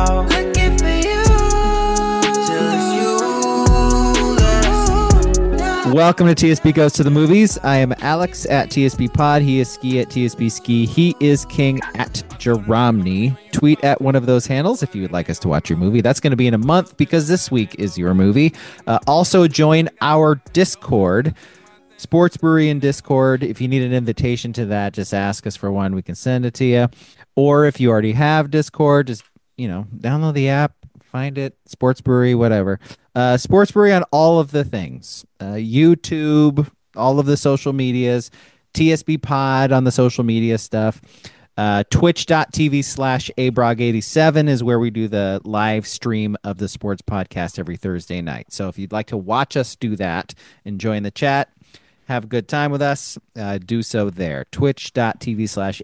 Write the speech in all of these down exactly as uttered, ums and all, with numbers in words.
out. Looking for you. Till it's you that I see. Welcome to T S B Goes to the Movies. I am Alex at T S B Pod. He is Ski at T S B Ski. He is King at Jeromney. Tweet at one of those handles if you would like us to watch your movie. That's going to be in a month because this week is your movie. Uh, also join our Discord, Sports Brewery in Discord. If you need an invitation to that, just ask us for one. We can send it to you. Or if you already have Discord, just, you know, download the app, find it, Sports Brewery, whatever. Uh, Sports Brewery on all of the things. Uh, YouTube, all of the social medias, T S B Pod on the social media stuff. Uh, Twitch.tv slash abrog87 is where we do the live stream of the sports podcast every Thursday night. So if you'd like to watch us do that and join the chat, have a good time with us, uh, do so there. Twitch.tv slash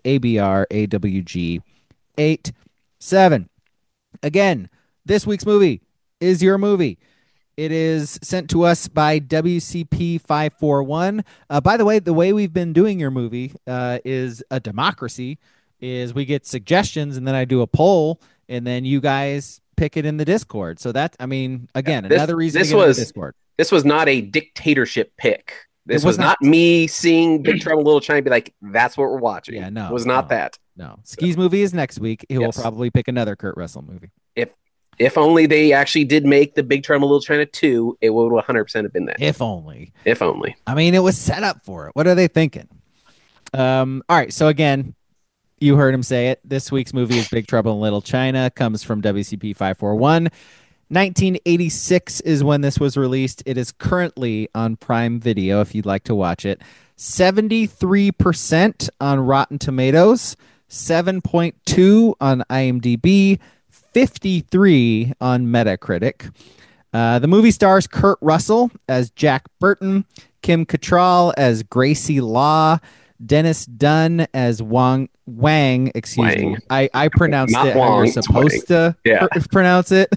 abrog87. Again, this week's movie is your movie. It is sent to us by W C P five four one. Uh, by the way, the way we've been doing your movie uh, is a democracy, is we get suggestions and then I do a poll and then you guys pick it in the Discord. So that, I mean, again, this, another reason this to get was, in the Discord. This was not a dictatorship pick. This It was, was not, not. me seeing Big Trouble in Little China and be like, that's what we're watching. Yeah, no, It was not no. that. No. Ski's movie is next week. He Yes. will probably pick another Kurt Russell movie. If if only they actually did make the Big Trouble in Little China two, it would one hundred percent have been that. If only. If only. I mean, it was set up for it. What are they thinking? Um, all right. So again, you heard him say it. This week's movie is Big Trouble in Little China. Comes from W C P five four one. nineteen eighty-six is when this was released. It is currently on Prime Video if you'd like to watch it. seventy-three percent on Rotten Tomatoes, seven point two on IMDb, fifty-three on Metacritic. Uh, the movie stars Kurt Russell as Jack Burton, Kim Cattrall as Gracie Law, Dennis Dunn as Wang. Wang, excuse Wang. me. I, I pronounced Not it how Wong, you're it's supposed Wang. to Yeah. pr- pronounce it.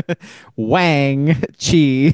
Wang Chi.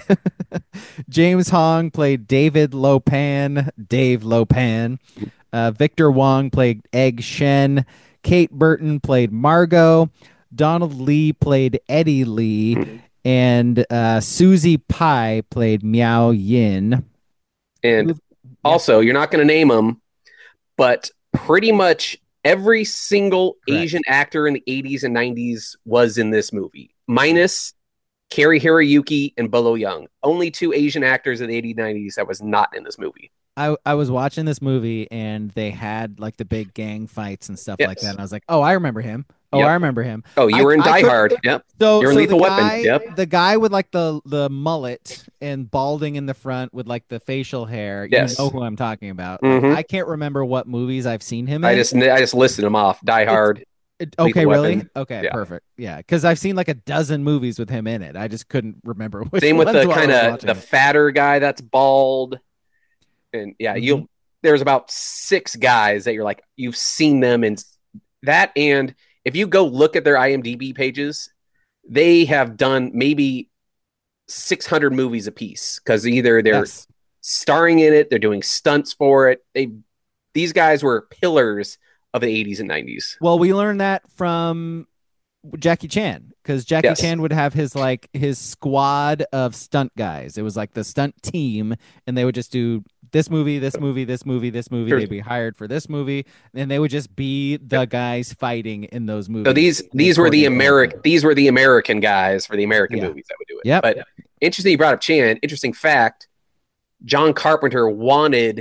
James Hong played David Lopan. Dave Lopan. Uh, Victor Wong played Egg Shen. Kate Burton played Margot. Donald Lee played Eddie Lee. And uh, Susie Pai played Miao Yin. And also, you're not going to name them, but pretty much every single Correct. Asian actor in the eighties and nineties was in this movie, minus Cary Hiroyuki and Bolo Young. Only two Asian actors in the eighties and nineties that was not in this movie. I, I was watching this movie and they had like the big gang fights and stuff Yes. like that. And I was like, oh, I remember him. Oh, Yep. I remember him. Oh, you I- were in I Die could- Hard. Yep. So, You're in so Lethal the Weapon. guy, Yep. the guy with like the the mullet and balding in the front with like the facial hair. Yes. You know who I'm talking about. Like, Mhm. I can't remember what movies I've seen him in. I just I just listed them off. Die Hard. It- okay, Lethal really? Weapon. Okay, Yeah. perfect. Yeah, because I've seen like a dozen movies with him in it. I just couldn't remember which Same with ones the while I kind was of watching the it. fatter guy that's bald. And yeah, Mhm. you'll there's about six guys that you're like you've seen them in that, and if you go look at their IMDb pages, they have done maybe six hundred movies apiece because either they're Yes. starring in it, they're doing stunts for it. They these guys were pillars of the eighties and nineties. Well, we learned that from Jackie Chan because Jackie Yes. Chan would have his like his squad of stunt guys. It was like the stunt team, and they would just do this movie, this movie, this movie, this movie. Sure. They'd be hired for this movie, and they would just be the guys fighting in those movies. So these and these were the coordinate American these were the American guys for the American Yeah. movies that would do it. Yep. But interesting you brought up Chan. Interesting fact: John Carpenter wanted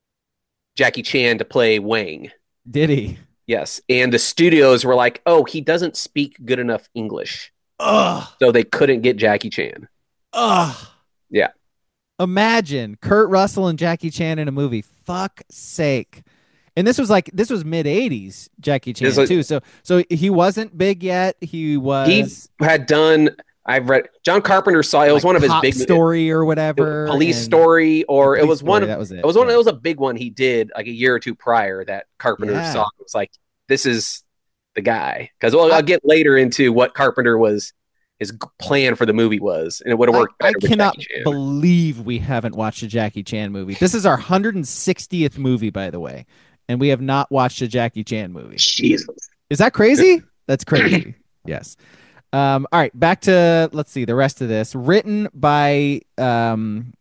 Jackie Chan to play Wang. Did he? Yes, and the studios were like, "Oh, he doesn't speak good enough English," Ugh. so they couldn't get Jackie Chan. Ugh. Yeah. Imagine Kurt Russell and Jackie Chan in a movie. Fuck sake. And this was like this was mid eighties Jackie Chan This was- too. So so he wasn't big yet. He was He had done. I've read John Carpenter saw it was like one of his Cop big Story or whatever. police and- story, or it Police was one Story, of that was it. it was one yeah. it was a big one he did like a year or two prior that Carpenter Yeah. saw. It was like this is the guy because well, I- I'll get later into what Carpenter was his g- plan for the movie was, and it would have worked. I, I better with cannot Jackie Chan. believe we haven't watched a Jackie Chan movie. This is our one hundred sixtieth movie, by the way, and we have not watched a Jackie Chan movie. Jesus. Is that crazy? That's crazy. Yes. Um, all right, back to let's see the rest of this. Written by um,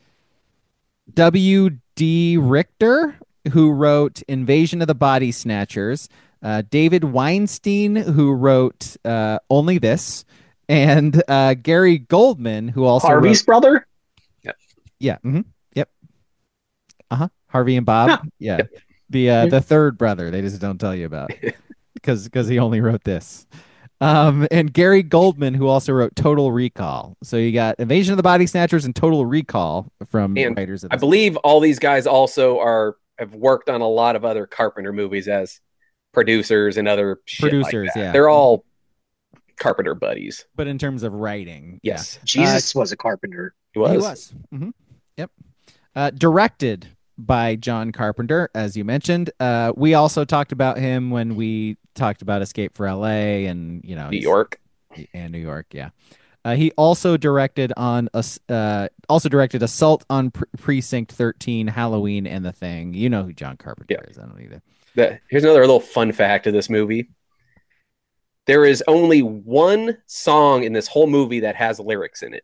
W D. Richter, who wrote Invasion of the Body Snatchers. Uh, David Weinstein, who wrote uh, Only This, and uh, Gary Goldman, who also wrote Harvey's brother? Yep. yeah, mhm, yep, uh-huh, Harvey and Bob, Huh. yeah, Yep. the uh, Yeah. the third brother they just don't tell you about because because he only wrote this. Um, and Gary Goldman, who also wrote Total Recall. So you got Invasion of the Body Snatchers and Total Recall from And writers of I this. believe all these guys also are have worked on a lot of other Carpenter movies as producers and other shit like Producers, that. yeah. They're all Carpenter buddies. But in terms of writing, Yes, Jesus was a carpenter. he was. he was. hmm Yep. Uh, directed by John Carpenter, as you mentioned. Uh, we also talked about him when we talked about Escape for L A and you know New he's- York. and New York. Yeah. Uh, he also directed on us. Uh, also directed Assault on Pre- Precinct thirteen, Halloween, and The Thing. You know who John Carpenter Yeah. is. I don't either. The, here's another little fun fact of this movie. There is only one song in this whole movie that has lyrics in it.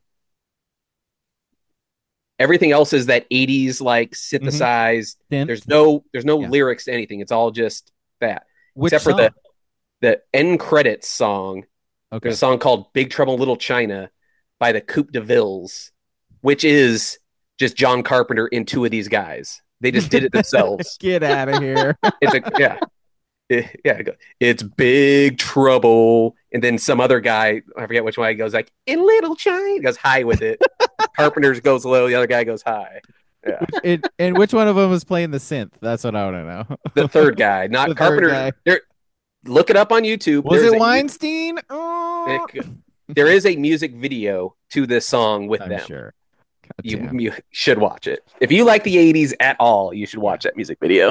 Everything else is that eighties like synthesized. Synth. There's no there's no Yeah. lyrics to anything. It's all just that. Which Except for the song? the end credits song. Okay. There's a song called Big Trouble in Little China by the Coupe de Villes, which is just John Carpenter and two of these guys. They just did it themselves. Get out of here. It's a yeah. It- yeah, it go- it's Big Trouble. And then some other guy, I forget which one, he goes like, in Little China, he goes high with it. Carpenter's goes low, the other guy goes high. Yeah. it, and which one of them was playing the synth? That's what I want to know. The third guy, not The third Carpenter. guy. There, look it up on YouTube. Was There's it a- Weinstein? Oh, It- there is a music video to this song with I'm them. sure. God You, damn. you should watch it. If you like the eighties at all, you should watch that music video.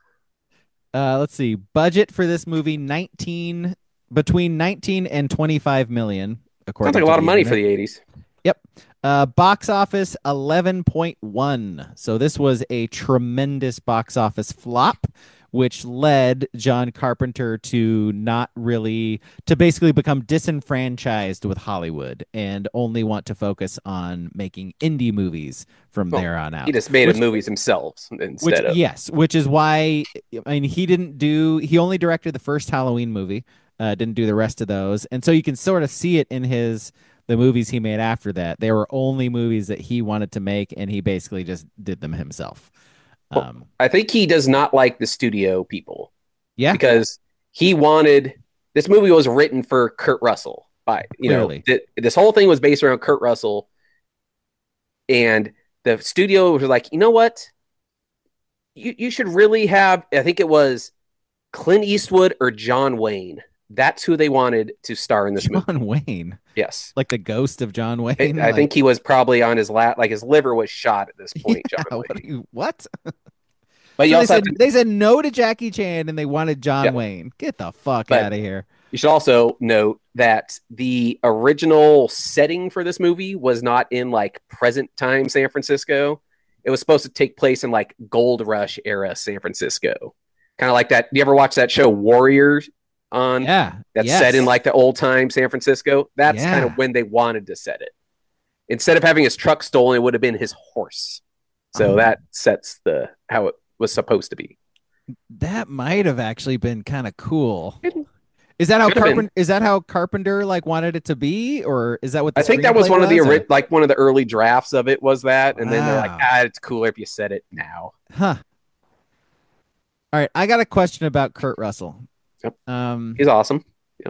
Uh, let's see. Budget for this movie nineteen between nineteen and twenty-five million. According Sounds like a to lot of the money for internet. the eighties. Uh, box office eleven point one. So this was a tremendous box office flop, which led John Carpenter to not really to basically become disenfranchised with Hollywood and only want to focus on making indie movies from Well, there on out. He just made Which- his movies himself Which instead of. yes, which is why I mean he didn't do he only directed the first Halloween movie, uh, didn't do the rest of those, and so you can sort of see it in his the movies he made after that. They were only movies that he wanted to make, and he basically just did them himself. Well, Um, I think he does not like the studio people yeah, because he wanted this movie was written for Kurt Russell. By you Clearly. know, th- this whole thing was based around Kurt Russell, and the studio was like, you know what, you you should really have. I think it was Clint Eastwood or John Wayne. That's who they wanted to star in this movie. John Wayne, Yes, like the ghost of John I, Wayne. I like, think he was probably on his lap, like his liver was shot at this point. yeah, John what, Wayne. do you, what? But So you they, also said, have to, they said no to Jackie Chan, and they wanted John Yeah. Wayne. Get the fuck But- out of here. you should also note that the original setting for this movie was not in like present time San Francisco. It was supposed to take place in like Gold Rush era San Francisco. Kind of like that. You ever watch that show Warriors on Yeah, that's yes. set in like the old time San Francisco? That's kind Yeah. of when they wanted to set it. Instead of having his truck stolen, it would have been his horse. So Oh. that sets the how it was supposed to be. That might have actually been kind of cool. Is that how Could've been. Carpenter? Is that how Carpenter like wanted it to be, or is that what the I think that was screenplay one of the was, ori- or- like one of the early drafts of it was that, and then they're like, Wow. ah, it's cooler if you said it now. Huh. All right, I got a question about Kurt Russell. Yep. Um, He's awesome.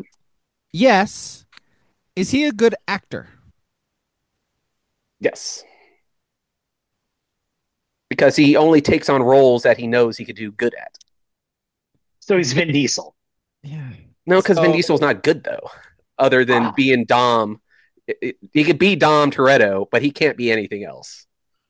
yes, is he a good actor? Yes. Because he only takes on roles that he knows he could do good at. So he's Vin Diesel. Yeah. No, because Vin So- Diesel's not good though, other than Ah. being Dom. It- it- he could be Dom Toretto, but he can't be anything else.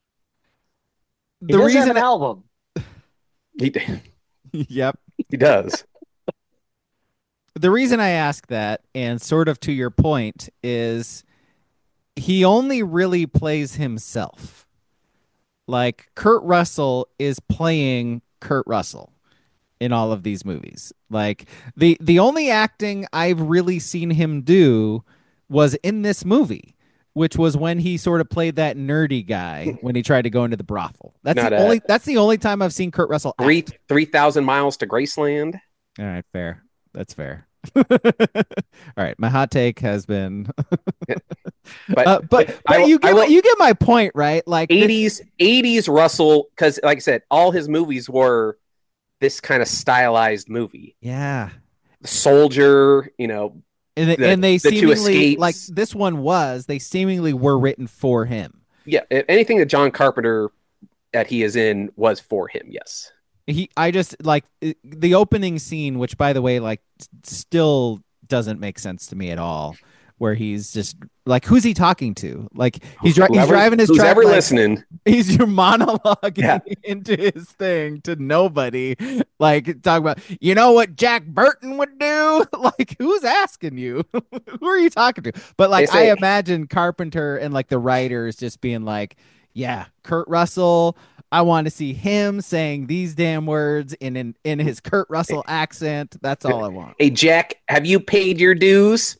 He The does have reason, an album. He yep. he does. The reason I ask that, and sort of to your point, is he only really plays himself. Like Kurt Russell is playing Kurt Russell. in all of these movies. Like the the only acting I've really seen him do was in this movie, which was when he sort of played that nerdy guy when he tried to go into the brothel. That's Not the a- only that's the only time I've seen Kurt Russell Three act. three thousand miles to Graceland. All right, fair. That's fair. All right, my hot take has been But, uh, but, but I will- you I get will- you get my point, right? Like this- eighties eighties Russell, because like I said, all his movies were this kind of stylized movie. yeah. Soldier, you know, And, The- and they the two seemingly escapes. like this one was they seemingly were written for him. yeah, anything that John Carpenter that he is in was for him. Yes. He I just like it- the opening scene, which by the way, like s- still doesn't make sense to me at all, where he's just like, who's he talking to? Like he's dri- he's Whoever- driving his who's truck, ever like, listening. he's your monologuing Yeah. into his thing to nobody, like talking about, you know what Jack Burton would do? Like who's asking you? Who are you talking to? But like They say- I imagine Carpenter and like the writers just being like, yeah, Kurt Russell, I want to see him saying these damn words in in, in his Kurt Russell accent. That's all I want. Hey, Jack, have you paid your dues?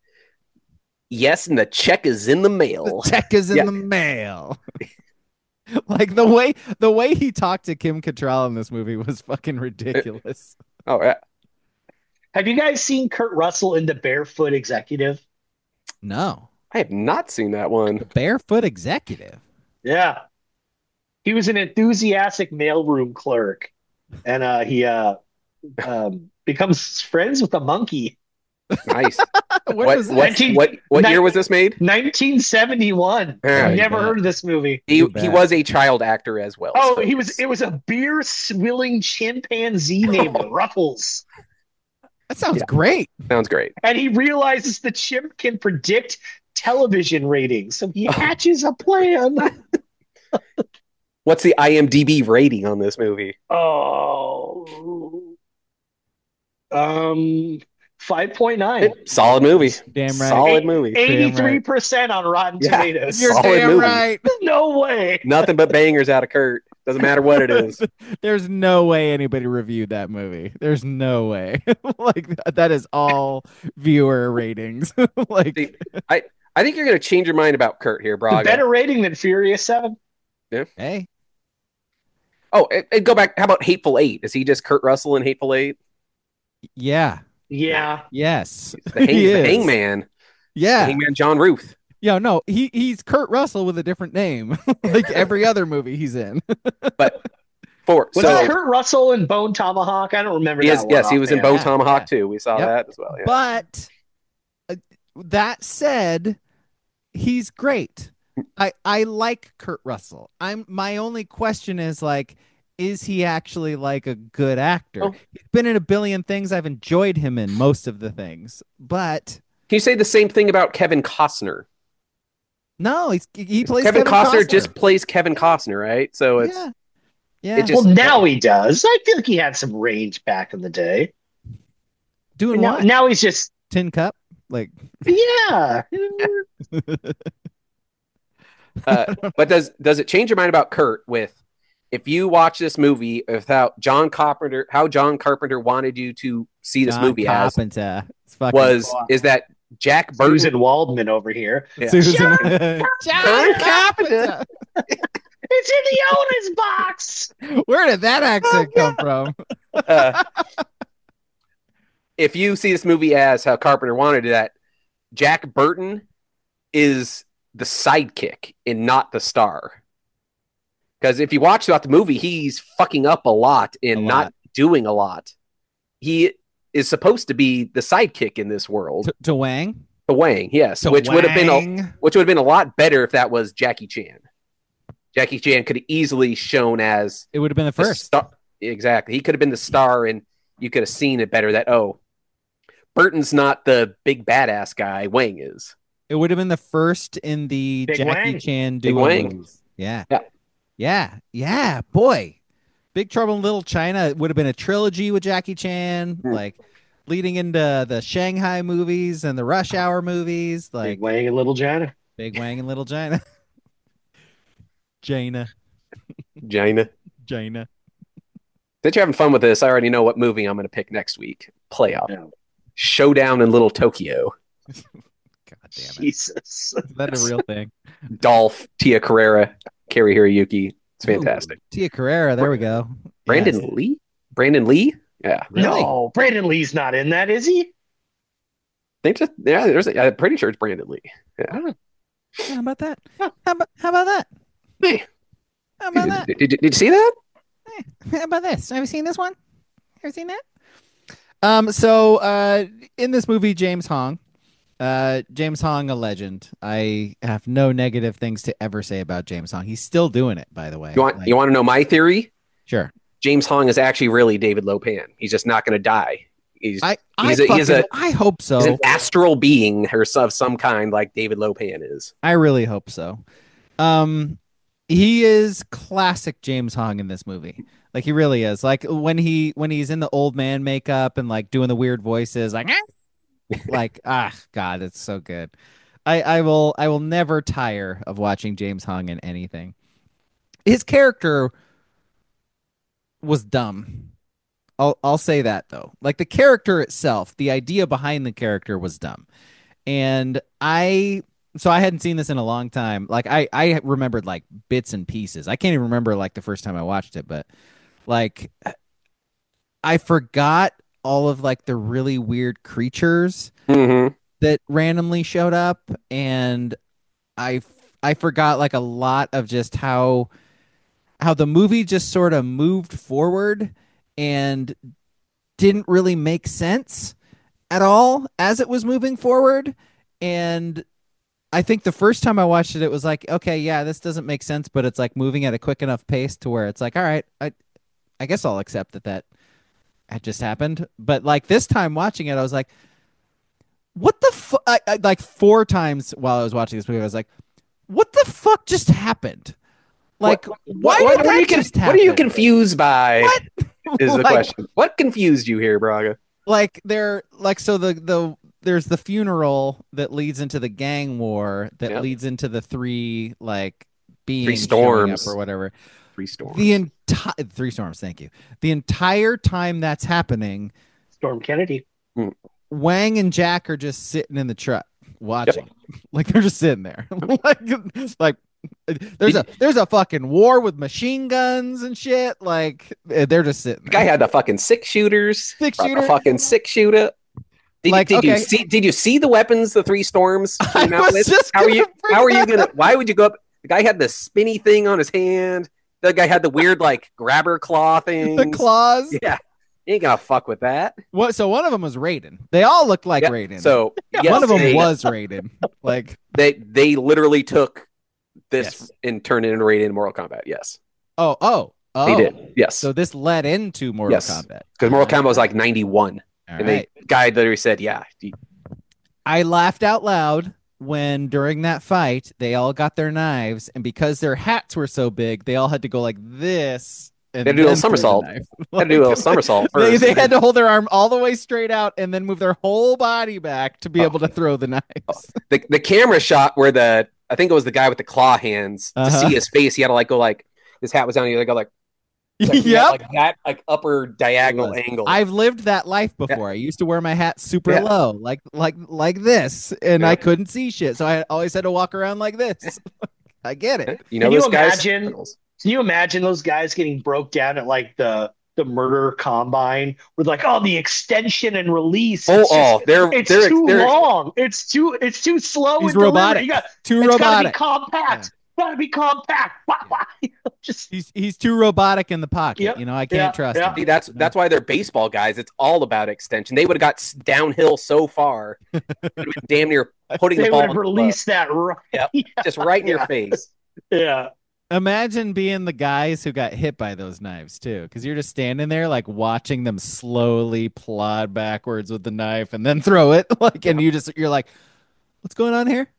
Yes, and the check is in the mail. The check is in Yeah. the mail. Like the way the way he talked to Kim Cattrall in this movie was fucking ridiculous. Oh, yeah. Have you guys seen Kurt Russell in The Barefoot Executive? No. I have not seen that one. Barefoot executive. Yeah. He was an enthusiastic mailroom clerk, and uh, he uh, um, becomes friends with a monkey. Nice. What what, was that? what, what, what Nin- year was this made? nineteen seventy-one. Yeah, I've you never bet. heard of this movie. He, Too he bad. was a child actor as well. Oh, so he was. it's- It was a beer swilling chimpanzee named Ruffles, That sounds Yeah. great. Sounds great. and he realizes the chimp can predict television ratings, so he hatches a plan. What's the I M D B rating on this movie? Oh, um, five point nine. Solid movie. Damn right. Solid movie. Eighty-three percent on Rotten Yeah. Tomatoes. You're Solid damn movie. right. No way. Nothing but bangers out of Kurt. Doesn't matter what it is. There's no way anybody reviewed that movie. There's no way. Like that is all viewer ratings. Like See, I think you're going to change your mind about Kurt here, It's a Braga. better rating than Furious Seven. hey, Oh, and, and go back. How about Hateful Eight? Is he just Kurt Russell in Hateful Eight? yeah. Yeah. Yes. The, hang, He the is. Hangman. The Yeah. Hangman John Ruth. Yeah, no, he he's Kurt Russell with a different name, like every other movie he's in. But for Was so it Kurt Russell in Bone Tomahawk? I don't remember he that is, one yes, he was in offhand. Bone Tomahawk yeah. too. We saw Yep. that as well. Yeah. But uh, that said, he's great. I I like Kurt Russell. I'm my only question is like, is he actually like a good actor? Oh. He's been in a billion things. I've enjoyed him in most of the things, but Can you say the same thing about Kevin Costner? no, he's he plays Kevin, Kevin, Costner, just plays Kevin Costner, right? So it's yeah, yeah, it just- Well, now he does. I feel like he had some range back in the day. doing Now, what? now he's just, Tin Cup, like yeah. uh, but does does it change your mind about Kurt with if you watch this movie without John Carpenter, how John Carpenter wanted you to see this John movie as Carpenter. It's fucking was is that Jack Burton Susan Waldman over here. Yeah. Susan John John Carpenter. It's in the owner's box. Where did that accent come from? uh, if you see this movie as how Carpenter wanted that, Jack Burton is the sidekick and not the star. Because if you watch throughout the movie, he's fucking up a lot and A lot. not doing a lot. He is supposed to be the sidekick in this world. To, to Wang? The Wang, yes, To which would have been a, Wang. which would have been a lot better if that was Jackie Chan. Jackie Chan could have easily shown as It would have been the the first. star. Exactly. He could have been the star and you could have seen it better that, oh, Burton's not the big badass guy. Wang is. It would have been the first in the Big Jackie Wang. Chan Big duo Wang. movies. Yeah. Yeah. Yeah. Yeah. Boy. Big Trouble in Little China. It would have been a trilogy with Jackie Chan, Hmm. like leading into the Shanghai movies and the Rush Hour movies, like Big Wang and Little China. Big Wang and Little China. Jaina. Jaina. Jaina. Since you're having fun with this, I already know what movie I'm going to pick next week. Playoff. Yeah. Showdown in Little Tokyo. God damn it. Jesus. Is that a real thing? Dolph, Tia Carrera, Carrie Hiroyuki. It's fantastic. Ooh, Tia Carrera. There we go. Brandon Yes. Lee? Brandon Lee? Yeah. Really? No, Brandon Lee's not in that, is he? They just, yeah, there's a, I'm pretty sure it's Brandon Lee. Yeah, how about that? How about, how about that? Hey, How about that? did, did, did you see that? How about this? Have you seen this one? Ever seen that? Um. So, uh, in this movie, James Hong, uh, James Hong, a legend. I have no negative things to ever say about James Hong. He's still doing it, by the way. You want Like, you want to know my theory? sure. James Hong is actually really David Lopan. He's just not going to die. He's I I, he's, a, he's, fucking- a, I hope so. he's an astral being or of some kind, like David Lopan is. I really hope so. Um, he is classic James Hong in this movie. Like he really is. Like when he when he's in the old man makeup and like doing the weird voices, like like ah God, it's so good. I I will I will never tire of watching James Hong in anything. His character was dumb. I'll I'll say that though. Like the character itself, the idea behind the character was dumb. And I so I hadn't seen this in a long time. Like I I remembered like bits and pieces. I can't even remember like the first time I watched it, but like I forgot all of like the really weird creatures Mm-hmm. that randomly showed up, and I I forgot like a lot of just how how the movie just sort of moved forward and didn't really make sense at all as it was moving forward. And I think the first time I watched it, it was like, okay, yeah, this doesn't make sense, but it's like moving at a quick enough pace to where it's like, all right, I, I guess I'll accept that that had just happened. But like this time watching it, I was like, what the fuck? I, I, like four times while I was watching this movie, I was like, what the fuck just happened? Like, What- why what, did what are that you con- just what are you happen? confused by? What? Is the Like- question. What confused you here, Braga? Like they're like so the the there's the funeral that leads into the gang war that Yep. leads into the three like beings storms. showing up or whatever. Three storms. The entire three storms. Thank you. The entire time that's happening, Storm Kennedy. Wang and Jack are just sitting in the truck watching. Like they're just sitting there. like, like there's a there's a fucking war with machine guns and shit. Like they're just sitting The there. guy had the fucking six shooters. Six brought the shooter? fucking six shooter. Did, Like, did you okay. see? Did you see the weapons the three storms came I out was with? just How are gonna you? bring How are you that gonna? up. Why would you go up? The guy had the spinny thing on his hand. The guy had the weird like grabber claw thing. The claws. Yeah, you ain't gonna fuck with that. What? So one of them was Raiden. They all looked like Yeah, Raiden. So yes, one of them they, was Raiden. Like, they they literally took this Yes. and turned it into Raiden in Mortal Kombat. Yes, oh, oh, oh. they did. Yes, So this led into Mortal Yes. Kombat. because Mortal Kombat was like ninety-one, All and right. the guy literally said, "Yeah, you- I laughed out loud when during that fight they all got their knives, and because their hats were so big, they all had to go like this. And They had to do a then throw the somersault. knife. had to do a little somersault They, first." they had to hold their arm all the way straight out and then move their whole body back to be Oh. able to throw the knives. the the camera shot where the I think it was the guy with the claw hands to Uh-huh. see his face. He had to like go like his hat was down. He had to go like, like, he had, Yep. like that like upper diagonal was. angle. I've lived that life before. I used to wear my hat super Yeah. low, like like like this, and Yeah. I couldn't see shit, so I always had to walk around like this. I get it. you know Can you those guys. imagine- Can you imagine those guys getting broke down at like the the murder combine with like oh the extension and release? Oh, It's just- oh, they're it's they're too they're long. It's too it's too slow. He's and deliberate. robotic. You got, Too it's gotta be robotic. compact. Gotta be compact. Wah, wah. Just He's he's too robotic in the pocket. Yep. You know, I can't Yeah. trust Yeah. him. See, that's that's why they're baseball guys. It's all about extension. They would have got s- downhill so far, it would have been damn near putting they the ball would have in the glove, released that right. Yep. just right in your Yeah. face. Yeah. Imagine being the guys who got hit by those knives too, because you're just standing there like watching them slowly plod backwards with the knife and then throw it, like, and you just you're like, what's going on here?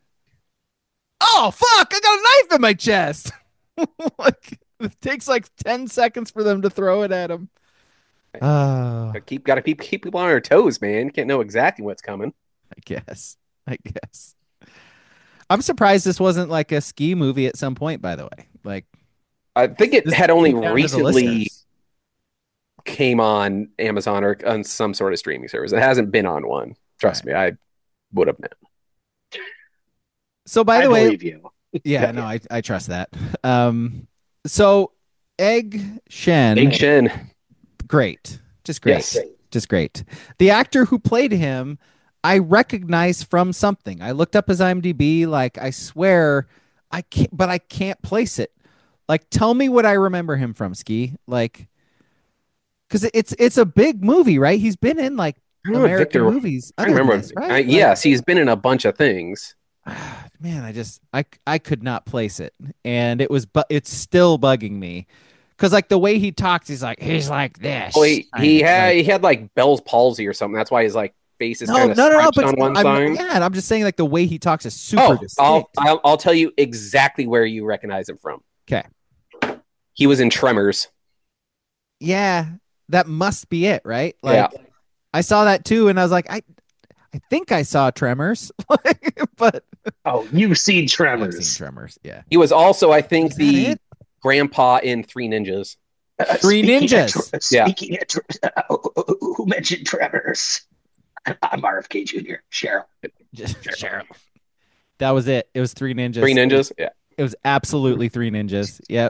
Oh fuck! I got a knife in my chest. Like it takes like ten seconds for them to throw it at him. Oh, Gotta keep gotta keep keep people on their toes, man. You can't know exactly what's coming. I guess. I guess. I'm surprised this wasn't like a ski movie at some point. By the way, like I think it this had only came down to the recently listeners. came on Amazon or on some sort of streaming service. It hasn't been on one. Trust me, I would have known. So by I the way, believe you. yeah, no, I, I trust that. Um, so Egg Shen, Big Shin. great, just great, Yes. just great. The actor who played him, I recognize from something. I looked up his IMDb. Like I swear, I can't, but I can't place it. Like, tell me what I remember him from, Ski. Like, because it's it's a big movie, right? He's been in like I don't know, American Victor- movies. I other than remember. this, right? I- Like, yes, he's been in a bunch of things. man, I just I I could not place it, and it was but it's still bugging me because like the way he talks, he's like he's like this. Well, he, I- he had like- he had like Bell's palsy or something. That's why his like face is no, kind of no, no, no, scrunched but on one I'm, side. yeah, and I'm just saying like the way he talks is super Oh, distinct. I'll, I'll I'll tell you exactly where you recognize him from. Okay. He was in Tremors. Yeah, that must be it, right? Like Yeah. I saw that too, and I was like, I I think I saw Tremors, but Oh, you've seen I've Tremors. seen Tremors. Yeah, He was also, I think, Is that the it? grandpa in Three Ninjas. Uh, Three speaking Ninjas. Of, tre- Yeah. Speaking of, tre- uh, who who mentioned Tremors? I'm R F K Junior Cheryl. just Cheryl. That was it. It was Three Ninjas. Three Ninjas. Yeah. It was absolutely Three Ninjas. Yep.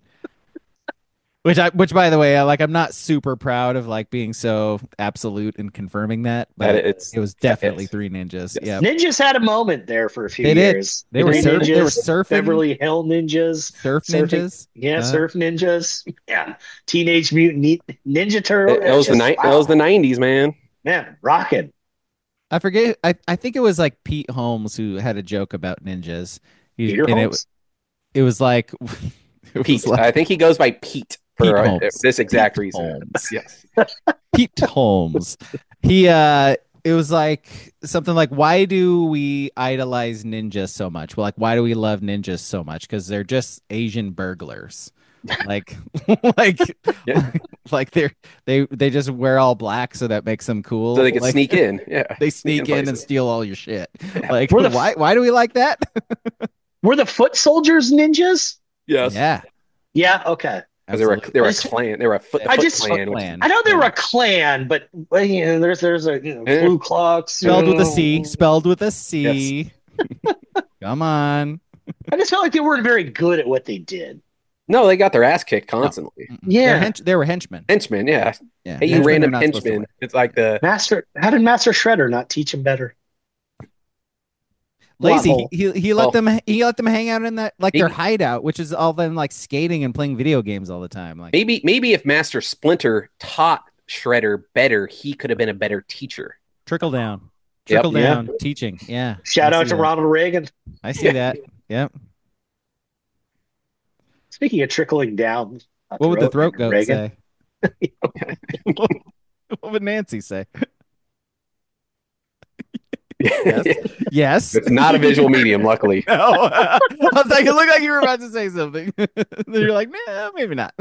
Which I, which by the way, I like. I'm not super proud of like being so absolute and confirming that, but That it's it was definitely it's- Three Ninjas. Yes. Yep. Ninjas had a moment there for a few They did. years. They were Three surf- they were Ninjas, surfing. Beverly Hill Ninjas. Surf Surfing. Ninjas. Yeah, Uh, Surf Ninjas. Yeah, Teenage Mutant Ni- Ninja Turtle. It, it was the Just- ni- wow. it was the nineties, man. Man, rocking. I forget. I, I think it was like Pete Holmes who had a joke about ninjas. He, Peter and Holmes. It, it was like it was Pete. like I think he goes by Pete for Pete uh, Holmes. this exact Pete reason. Holmes. Yes. Pete Holmes. He uh it was like something like, why do we idolize ninjas so much? Well, like why do we love ninjas so much? Because they're just Asian burglars. Like like Yeah. like they're they they just wear all black so that makes them cool. So they could Like, sneak in. Yeah. They sneak in and places. steal all your shit. Yeah. Like We're the- why why do we like that? Were the foot soldiers ninjas? Yes. Yeah. Yeah, okay. Because they were absolutely. they were a It's- clan. They were a foot, I foot just- clan. Foot which- Clan. I know they Yeah. were a clan, but well, you know, there's there's a you know, Yeah. Ku Klux. Spelled with a you C. know. Spelled with a C. Come on. I just felt like they weren't very good at what they did. No, they got their ass kicked constantly. They're Yeah. hench- they were henchmen. Henchmen, yeah. Yeah. Hey, you Henchmen are random not supposed to henchmen. win. It's like the Master, how did Master Shredder not teach him better? Lazy. Plot hole. He he let Well- them he let them hang out in that like their Maybe- hideout, which is all them like skating and playing video games all the time. Like maybe maybe if Master Splinter taught Shredder better, he could have been a better teacher. trickle down, Yep. trickle Yeah. down teaching. Yeah. Shout I out see to that. Ronald Reagan. I see Yeah. that. Yep. Speaking of trickling down, a What would the throat goat Reagan. say? What would Nancy say? it's Yes. not a visual medium, luckily. No. I was like, it looked like you were about to say something. Then you're like, nah, maybe not.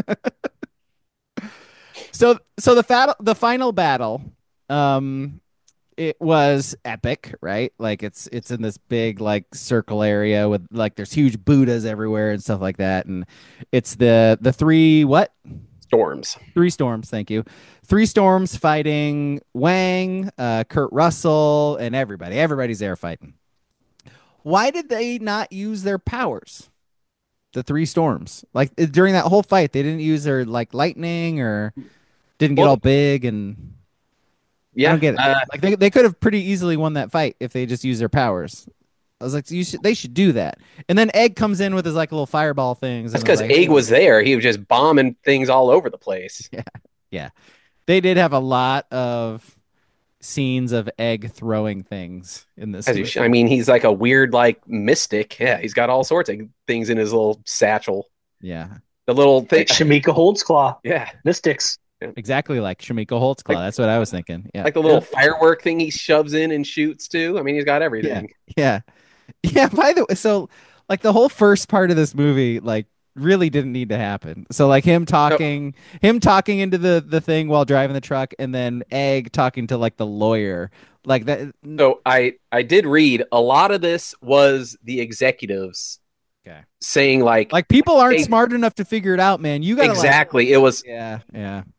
so, so the fat, the final battle, um, it was epic, right? Like it's it's in this big like circle area with like there's huge Buddhas everywhere and stuff like that, and it's the the three what Storms. Three Storms, thank you. Three Storms fighting Wang, uh, Kurt Russell, and everybody. Everybody's there fighting. Why did they not use their powers? The Three Storms. Like during that whole fight, they didn't use their like lightning or didn't get Well- all big and Yeah. I don't get it. Uh, Like they, they could have pretty easily won that fight if they just used their powers. I was like, you should, they should do that. And then Egg comes in with his like little fireball things. that's and I because like, Egg was there. He was just bombing things all over the place. They did have a lot of scenes of Egg throwing things in this. As you movie. sh- I mean, he's like a weird, like mystic. Yeah, he's got all sorts of things in his little satchel. Yeah, The little thing. Like Shamika Holtzclaw, Yeah, Mystics. exactly like Shamika Holtzclaw. Like- That's what I was thinking. Yeah, like the little firework thing he shoves in and shoots too. I mean, he's got everything. yeah, yeah. By the way, so like the whole first part of this movie, like really didn't need to happen. So like him talking, him talking into the the thing while driving the truck, and then Egg talking to like the lawyer, like that. So I I did read a lot of this was the executives Okay. saying like, Like people aren't Hey- smart enough to figure it out, man. You gotta like- exactly. It was yeah, yeah.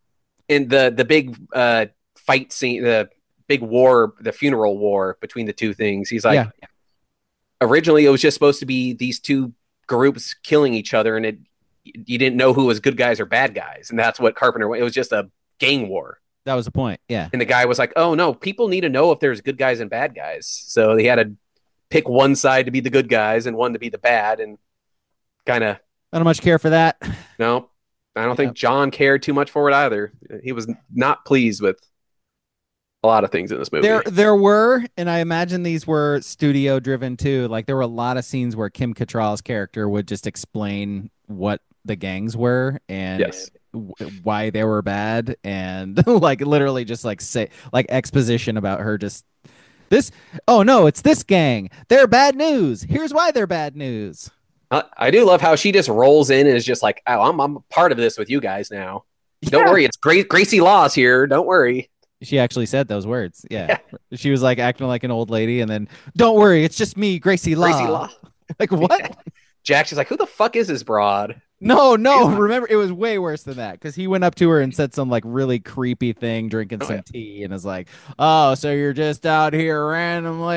in the the big uh, fight scene, the big war, the funeral war between the two things. He's like, Yeah. originally it was just supposed to be these two groups killing each other, and it you didn't know who was good guys or bad guys, and that's what Carpenter. It was just a gang war. That was the point. Yeah. And the guy was like, "Oh no, people need to know if there's good guys and bad guys." So he had to pick one side to be the good guys and one to be the bad, and kind of I don't much care for that. no. I don't Yeah. think John cared too much for it either. He was not pleased with a lot of things in this movie. There, there were, and I imagine these were studio driven too. Like there were a lot of scenes where Kim Cattrall's character would just explain what the gangs were and Yes. w- why they were bad, and like literally just like say like exposition about her just this. Oh no, it's this gang. They're bad news. Here's why they're bad news. I, I do love how she just rolls in and is just like, "Oh, I'm I'm a part of this with you guys now. Don't Yeah. worry, it's Gra- Gracie Laws here. Don't worry." She actually said those words. Yeah. She was like acting like an old lady, and then don't worry, it's just me, Gracie Law. Gracie Law. Like what? Jack, she's like, "Who the fuck is this broad?" No, no. Remember, it was way worse than that because he went up to her and said some like really creepy thing, drinking Oh, some yeah. tea, and is like, "Oh, so you're just out here randomly?"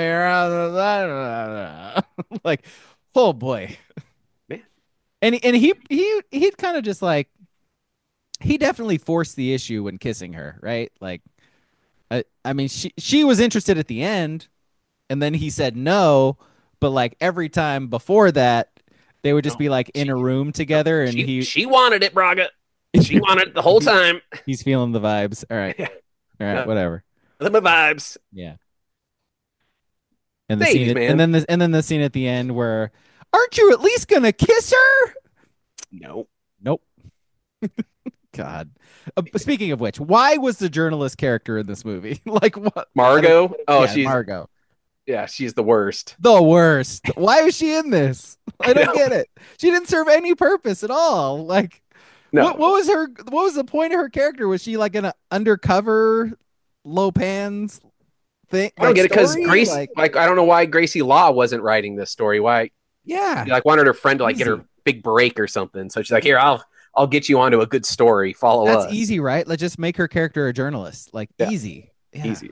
Like, oh boy. Man. And and he he he'd kind of just like he definitely forced the issue when kissing her, right? Like, I I mean, she she was interested at the end, and then he said no, but like every time before that. They would just No, be like in she- a room together, and she, he she wanted it, Braga. She wanted it the whole time. he's feeling the vibes. All right, Yeah. all right, Yeah. whatever. Let my vibes. Yeah. And the Ladies, scene, man. and then the and then the scene at the end where, aren't you at least gonna kiss her? No. Nope. God. Uh, speaking of which, why was the journalist character in this movie? Like what? Margot. Oh, Yeah, she's Margot. yeah, she's the worst. The worst. Why was she in this? I don't know. get it. She didn't serve any purpose at all. Like, No. what, what was her? What was the point of her character? Was she like an undercover low pans thing? I don't like, get it because story? Grace, Like, like, I don't know why Gracie Law wasn't writing this story. Why, yeah, she, like, wanted her friend to like get her Easy. big break or something. So she's like, "Here, I'll, I'll get you onto a good story. Follow that's us." easy, right? Let's just make her character a journalist. Like, Yeah. easy, Yeah. Easy.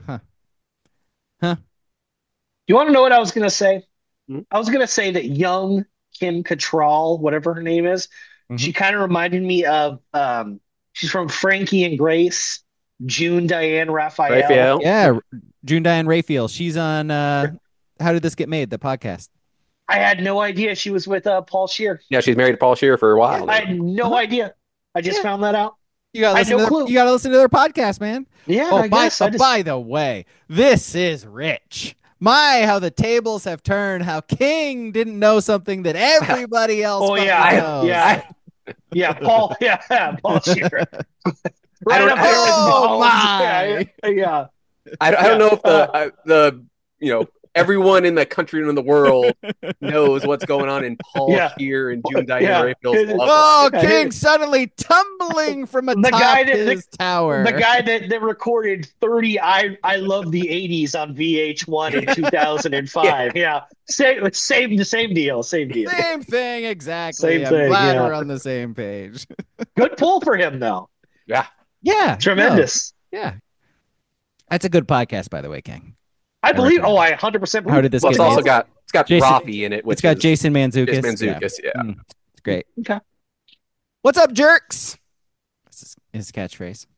Huh. You want to know what I was going to say? Hmm? I was going to say that young Kim Cattrall, whatever her name is, Mhm. she kind of reminded me of, um, she's from Frankie and Grace, June Diane Raphael. Raphael. Yeah, June Diane Raphael. She's on. uh How Did This Get Made? The podcast. I had no idea she was with uh, Paul Shear. Yeah, she's married to Paul Shear for a while. I had no Huh? idea. I just Yeah. found that out. You gotta I had listen. no to their, clue. you gotta listen to their podcast, man. Yeah, Oh, I by, guess. I oh, just, by the way, this is rich. My, how the tables have turned. How King didn't know something that everybody else. oh, fucking yeah. I- knows. yeah. Yeah, Paul. Yeah, Paul Shear. Right don't- up there with Oh, Mahomes. my. Yeah, yeah. I, I don't Yeah. know if the uh, the you know everyone in the country and in the world knows what's going on in Paul Yeah. Shear and June Diane Yeah. Raphael's love Oh, life. Yeah, King here- suddenly tumbling from The atop guy that- his tower. The guy that, that recorded thirty I I Love the eighties on V H one in two thousand five. yeah. Same, same, the same deal. Same deal. Same thing, exactly. Same I'm thing, glad yeah. we're on the same page. Good pull for him, though. Yeah, Yeah, Tremendous. no, yeah, that's a good podcast, by the way, King. I believe. recommend Oh, I one hundred percent believe. How did this well, get it's also made? got it's got Jason- Rafi in it, which It's got is Jason Mantzoukas. Jason Yeah. Mantzoukas. Yeah. Mm, it's great. Okay. What's up, jerks? This is his catchphrase.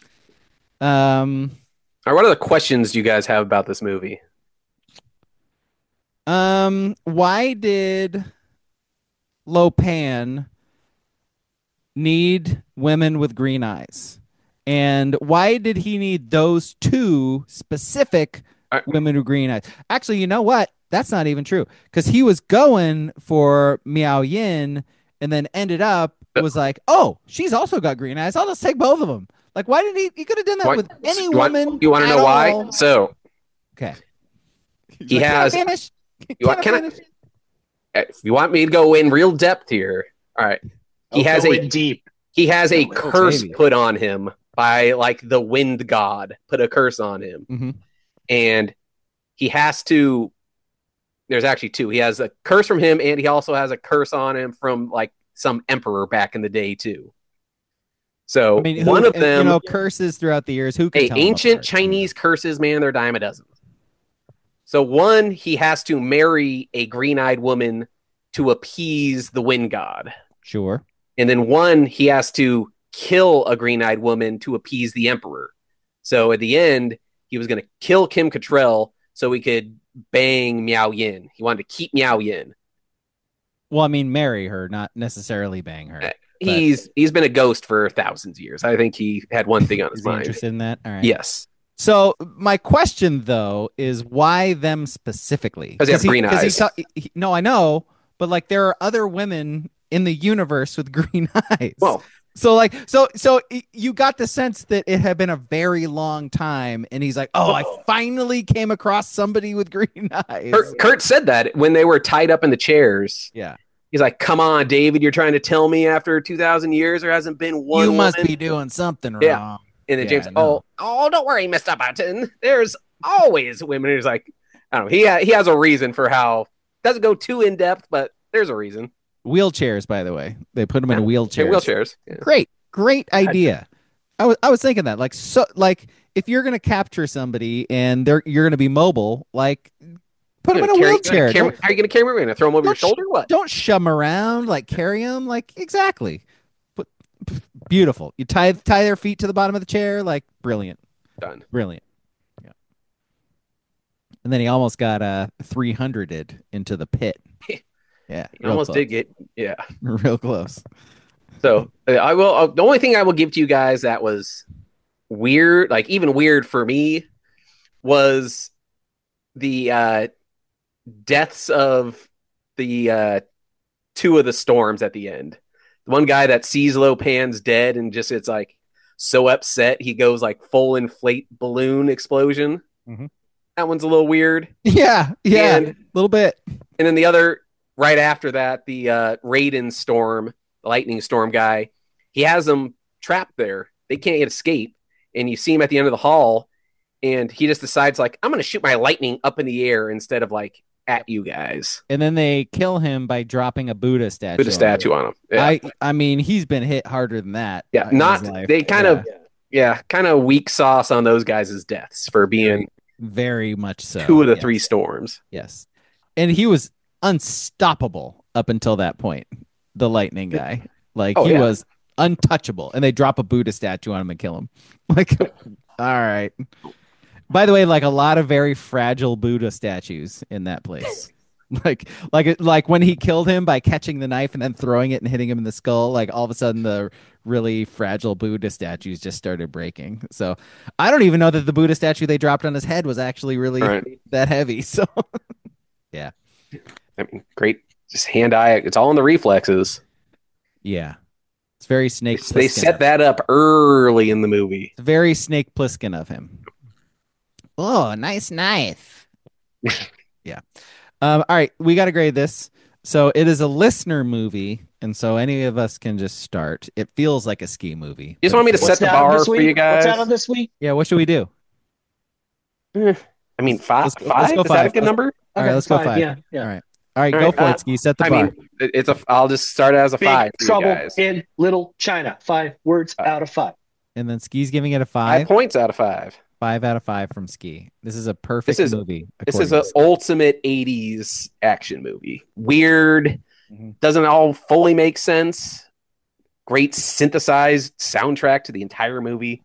Um, All right, what other questions do you guys have about this movie? um, why did Lopan need women with green eyes? And why did he need those two specific I- women with green eyes? Actually, you know what? That's not even true because he was going for Miao Yin and then ended up was like, oh, she's also got green eyes. I'll just take both of them. Like, why did he? He could have done that Why- with any you want, woman. You want to at know why? all. So Okay. He Like, has- Can I finish? You want- Can I can I- finish? if you want me to go in real depth here, all right. He I'll has go a in deep. he has a Oh, curse baby. put on him by like the wind god put a curse on him, Mhm. and he has to. There's actually two. He has a curse from him, and he also has a curse on him from like some emperor back in the day too. So I mean, who, one of you them, know, curses throughout the years. Who could hey, tell them ancient apart? Chinese curses, man, they're a dime a dozen. So one, he has to marry a green-eyed woman to appease the wind god. Sure. And then one, he has to kill a green-eyed woman to appease the emperor. So at the end, he was going to kill Kim Cattrall so he could bang Miao Yin. He wanted to keep Miao Yin. Well, I mean, marry her, not necessarily bang her. Uh, He's he's been a ghost for thousands of years. I think he had one thing on his Is he mind. interested in that? All right. Yes. So my question though is why them specifically? 'Cause they have green eyes. He, ta- he, no, I know, but like there are other women in the universe with green eyes. Well, so like so so you got the sense that it had been a very long time, and he's like, oh, I finally came across somebody with green eyes. Kurt, Kurt said that when they were tied up in the chairs. Yeah. He's like, come on, David, you're trying to tell me after two thousand years there hasn't been one You must woman? be doing something wrong. Yeah. And then Yeah, James, no. oh, oh, don't worry, Mister Button. There's always women. He's like, I don't know. He, ha- he has a reason for how, doesn't go too in depth, but there's a reason. Wheelchairs, by the way. They put them in Yeah. wheelchairs. Yeah, wheelchairs. Yeah. Great, great idea. I was I was thinking that like so like if you're gonna capture somebody and they're you're gonna be mobile, like put them in a Carry- wheelchair. carry- Don't, how are you going to carry him? Are you going to throw him over your don't sh- shoulder? What? don't shove them around, like carry them, like exactly. But beautiful. You tie tie their feet to the bottom of the chair, like brilliant, Done. brilliant. Yeah. And then he almost got uh three hundreded into the pit. Yeah, He almost close. did get, yeah. real close. So uh, I will. Uh, the only thing I will give to you guys that was weird, like even weird for me, was the uh, deaths of the uh, two of the storms at the end. The one guy that sees Lopan's dead and just it's like so upset he goes like full inflate balloon explosion. Mhm. That one's a little weird. Yeah, yeah, a And little bit. And then the other, right after that, the uh, Raiden Storm, the Lightning Storm guy, he has them trapped there. They can't escape. And you see him at the end of the hall, and he just decides, like, I'm going to shoot my lightning up in the air instead of, like, at you guys. And then they kill him by dropping a Buddha statue. Put a on statue him. on him. Yeah, I I mean, he's been hit harder than that. yeah. uh, in Not, his life. they kind Yeah, of, yeah, kind of weak sauce on those guys' deaths for being very much so. two of the yes. three storms. Yes, and he was unstoppable up until that point. The lightning guy, like Oh, he yeah. was untouchable, and they drop a Buddha statue on him and kill him. Like, all right. By the way, like a lot of very fragile Buddha statues in that place. Like, like, like when he killed him by catching the knife and then throwing it and hitting him in the skull. Like all of a sudden, the really fragile Buddha statues just started breaking. So I don't even know that the Buddha statue they dropped on his head was actually really Right. that heavy. So I mean, great. Just hand eye. It's all in the reflexes. yeah, it's very Snake. They Plissken set of- that up early in the movie. It's very Snake Plissken of him. Oh, nice knife. Yeah. Um, all right, we got to grade this. So it is a listener movie, and so any of us can just start. It feels like a ski movie. You just but want me to it's- set What's the out of bar this for week? you guys? What's out of this week? Yeah, what should we do? I mean, five. Let's go- let's five? go Is that a five. good Let's- number? All right, let's go five. Yeah, yeah. All right. All right, All go right, for uh, it, Ski. Set the I bar. mean, it- it's a. I'll just start it as a Big five for you trouble guys. in Little China. Five words Uh, out of five. And then Ski's giving it a Five five. points out of five. Five out of five from Ski. This is a perfect This is- movie. This according is to an Ski. ultimate eighties action movie. Weird, Mhm. doesn't all fully make sense. Great synthesized soundtrack to the entire movie.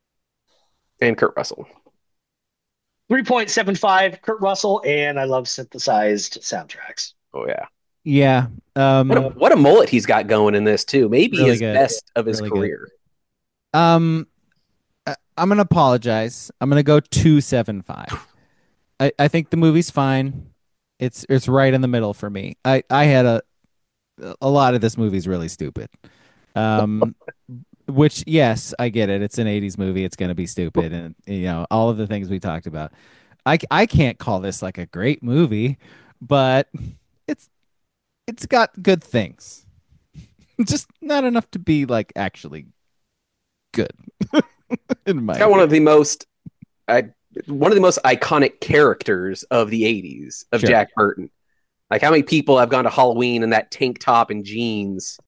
And Kurt Russell. three point seven five, Kurt Russell, and I love synthesized soundtracks. Oh yeah. Yeah. Um, What a, what a mullet he's got going in this too. Maybe Really his good. best of his Really good. career. Um, I- I'm gonna apologize. I'm gonna go two seven five. I, I think the movie's fine. It's it's right in the middle for me. I, I had a a lot of this movie's really stupid. Um, which yes, I get it. It's an eighties movie. It's gonna be stupid, and you know all of the things we talked about. I I can't call this like a great movie, but it's it's got good things. Just not enough to be like actually good. In my It's got one of the most I, one of the most iconic characters of the eighties of Sure. Jack Burton. Like how many people have gone to Halloween in that tank top and jeans